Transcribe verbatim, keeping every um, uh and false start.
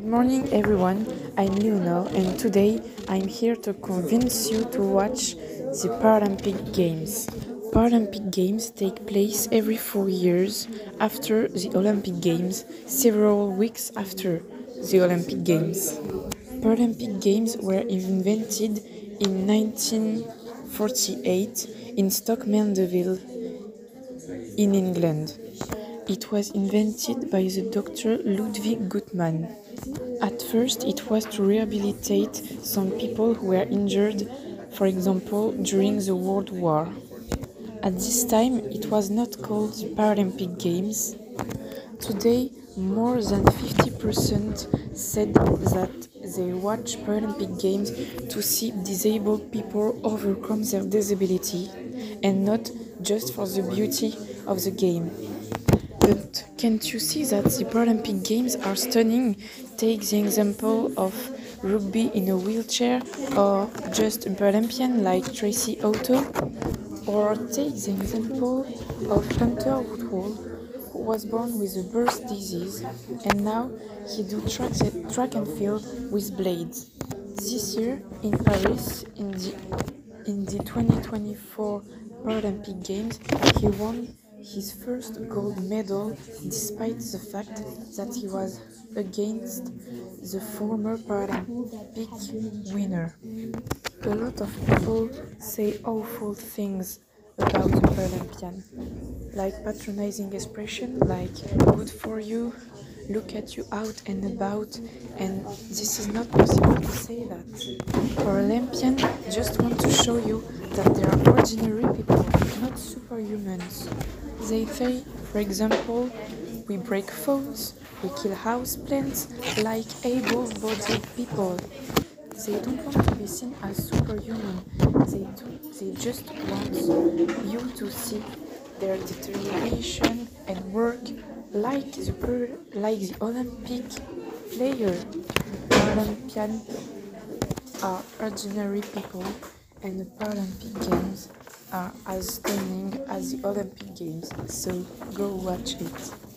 Good morning everyone, I'm Leonor and today I'm here to convince you to watch the Paralympic Games. Paralympic Games take place every four years after the Olympic Games, several weeks after the Olympic Games. Paralympic Games were invented in nineteen forty-eight in Stoke-Mandeville in England. It was invented by the doctor Ludwig Guttmann. At first, it was to rehabilitate some people who were injured, for example, during the World War. At this time, it was not called the Paralympic Games. Today, more than fifty percent said that they watch Paralympic Games to see disabled people overcome their disability and not just for the beauty of the game. But can't you see that the Paralympic Games are stunning? Take the example of rugby in a wheelchair, or just a Paralympian like Tracy Otto, or take the example of Hunter Woodhall, who was born with a birth disease and now he do track, track and field with blades. This year in Paris, in the, in the twenty twenty-four Paralympic Games, he won his first gold medal despite the fact that he was against the former Paralympic winner. A lot of people say awful things about the Paralympian, like patronizing expression like good for you, look at you out and about, and this is not possible to say that. Paralympians just want to show you that they are ordinary people, not superhumans. They say, for example, we break phones, we kill houseplants like able-bodied people. They don't want to be seen as superhuman. They do. They just want you to see their determination and work like the like the Olympic player. Paralympians are ordinary people, and the Paralympic Games are as stunning as the Olympic Games. So go watch it.